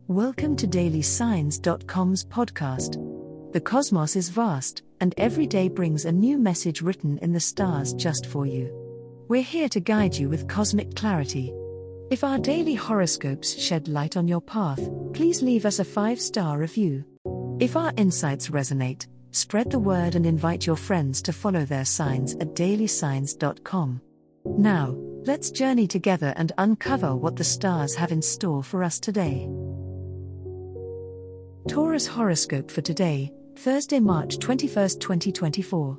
Welcome to DailySigns.com's podcast. The cosmos is vast, and every day brings a new message written in the stars just for you. We're here to guide you with cosmic clarity. If our daily horoscopes shed light on your path, please leave us a 5-star review. If our insights resonate, spread the word and invite your friends to follow their signs at DailySigns.com. Now, let's journey together and uncover what the stars have in store for us today. Taurus horoscope for today, Thursday, March 21, 2024.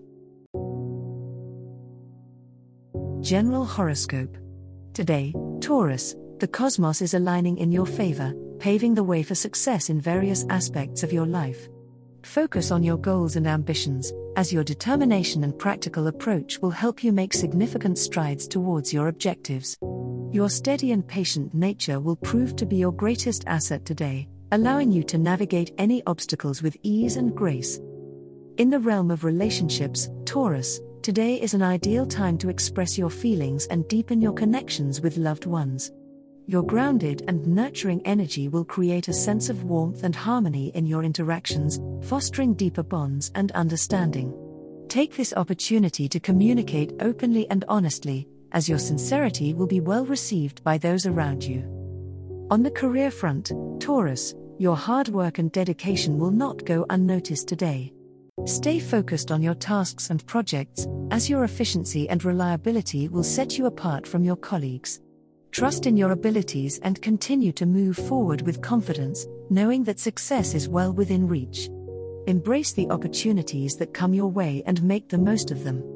General horoscope. Today, Taurus, the cosmos is aligning in your favor, paving the way for success in various aspects of your life. Focus on your goals and ambitions, as your determination and practical approach will help you make significant strides towards your objectives. Your steady and patient nature will prove to be your greatest asset today, allowing you to navigate any obstacles with ease and grace. In the realm of relationships, Taurus, today is an ideal time to express your feelings and deepen your connections with loved ones. Your grounded and nurturing energy will create a sense of warmth and harmony in your interactions, fostering deeper bonds and understanding. Take this opportunity to communicate openly and honestly, as your sincerity will be well received by those around you. On the career front, Taurus, your hard work and dedication will not go unnoticed today. Stay focused on your tasks and projects, as your efficiency and reliability will set you apart from your colleagues. Trust in your abilities and continue to move forward with confidence, knowing that success is well within reach. Embrace the opportunities that come your way and make the most of them.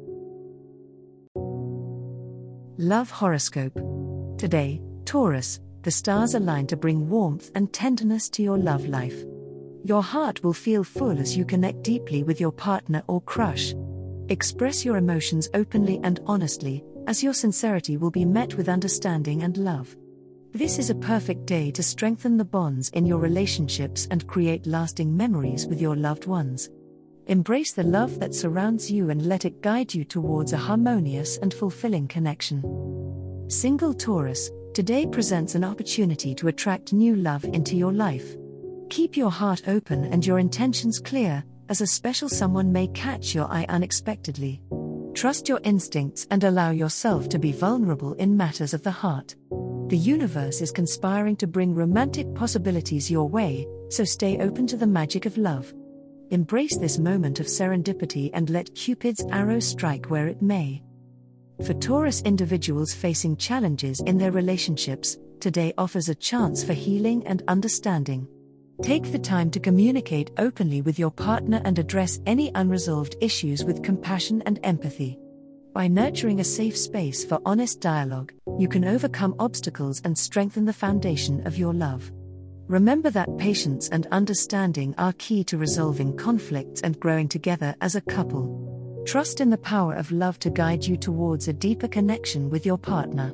Love horoscope. Today, Taurus, the stars align to bring warmth and tenderness to your love life. Your heart will feel full as you connect deeply with your partner or crush. Express your emotions openly and honestly, as your sincerity will be met with understanding and love. This is a perfect day to strengthen the bonds in your relationships and create lasting memories with your loved ones. Embrace the love that surrounds you and let it guide you towards a harmonious and fulfilling connection. Single Taurus, today presents an opportunity to attract new love into your life. Keep your heart open and your intentions clear, as a special someone may catch your eye unexpectedly. Trust your instincts and allow yourself to be vulnerable in matters of the heart. The universe is conspiring to bring romantic possibilities your way, so stay open to the magic of love. Embrace this moment of serendipity and let Cupid's arrow strike where it may. For Taurus individuals facing challenges in their relationships, today offers a chance for healing and understanding. Take the time to communicate openly with your partner and address any unresolved issues with compassion and empathy. By nurturing a safe space for honest dialogue, you can overcome obstacles and strengthen the foundation of your love. Remember that patience and understanding are key to resolving conflicts and growing together as a couple. Trust in the power of love to guide you towards a deeper connection with your partner.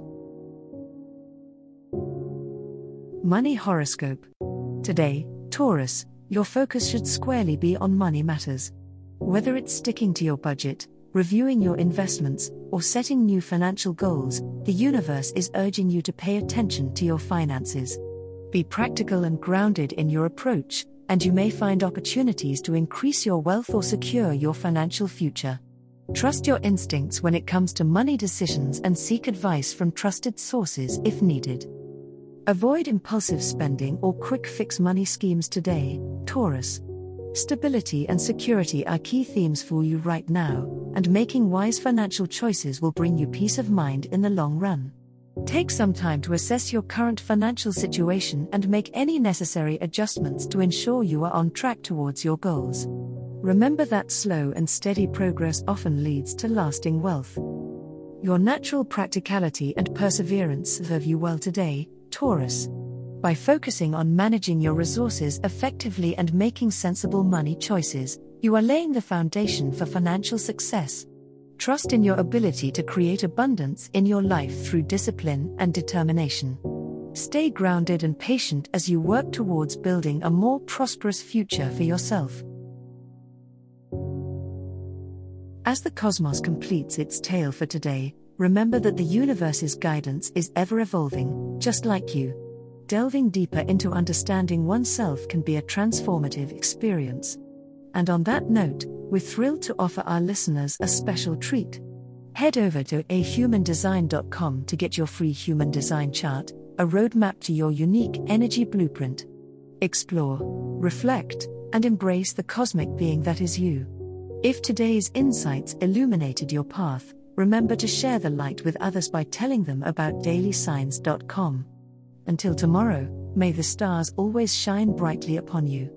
Money horoscope. Today, Taurus, your focus should squarely be on money matters. Whether it's sticking to your budget, reviewing your investments, or setting new financial goals, the universe is urging you to pay attention to your finances. Be practical and grounded in your approach, and you may find opportunities to increase your wealth or secure your financial future. Trust your instincts when it comes to money decisions and seek advice from trusted sources if needed. Avoid impulsive spending or quick-fix money schemes today, Taurus. Stability and security are key themes for you right now, and making wise financial choices will bring you peace of mind in the long run. Take some time to assess your current financial situation and make any necessary adjustments to ensure you are on track towards your goals. Remember that slow and steady progress often leads to lasting wealth. Your natural practicality and perseverance serve you well today, Taurus. By focusing on managing your resources effectively and making sensible money choices, you are laying the foundation for financial success. Trust in your ability to create abundance in your life through discipline and determination. Stay grounded and patient as you work towards building a more prosperous future for yourself. As the cosmos completes its tale for today, remember that the universe's guidance is ever evolving, just like you. delving deeper into understanding oneself can be a transformative experience. And on that note, we're thrilled to offer our listeners a special treat. Head over to ahumandesign.com to get your free human design chart, a roadmap to your unique energy blueprint. Explore, reflect, and embrace the cosmic being that is you. If today's insights illuminated your path, remember to share the light with others by telling them about dailysigns.com. Until tomorrow, may the stars always shine brightly upon you.